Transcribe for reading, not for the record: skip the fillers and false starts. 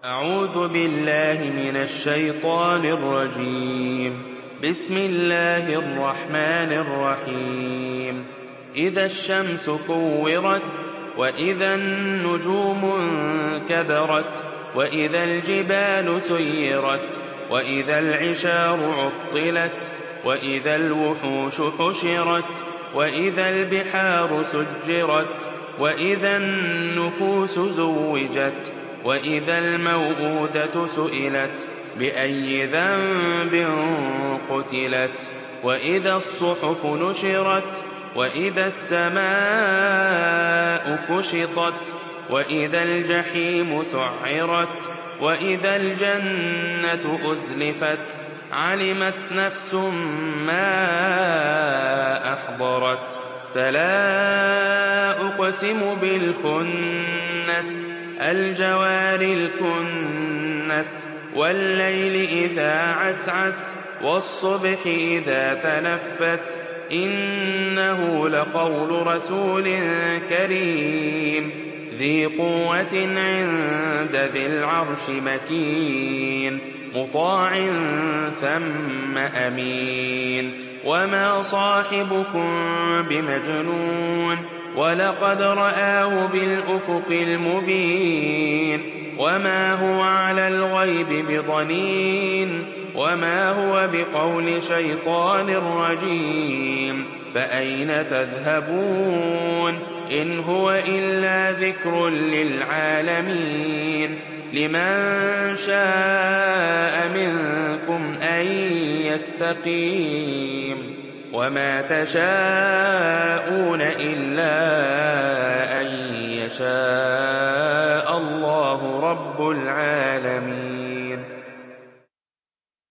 أعوذ بالله من الشيطان الرجيم. بسم الله الرحمن الرحيم. إذا الشمس كورت، وإذا النجوم انكدرت، وإذا الجبال سيرت، وإذا العشار عطلت، وإذا الوحوش حشرت، وإذا البحار سجرت، وإذا النفوس زوجت، وإذا الموءودة سئلت بأي ذنب قتلت، وإذا الصحف نشرت، وإذا السماء كشطت، وإذا الجحيم سعرت، وإذا الجنة أزلفت، علمت نفس ما أحضرت. فلا أقسم بالخنس، الجوار الكنس، والليل إذا عسعس، والصبح إذا تنفس، إنه لقول رسول كريم ذي قوة عند ذي العرش مكين، مطاع ثم أمين. وما صاحبكم بمجنون، ولقد رآه بالأفق المبين. وما هو على الغيب بضنين، وما هو بقول شيطان رجيم. فأين تذهبون؟ إن هو إلا ذكر للعالمين. لمن شاء منكم أن يستقيم. وما تشاءون إلا أن يشاء الله رب العالمين.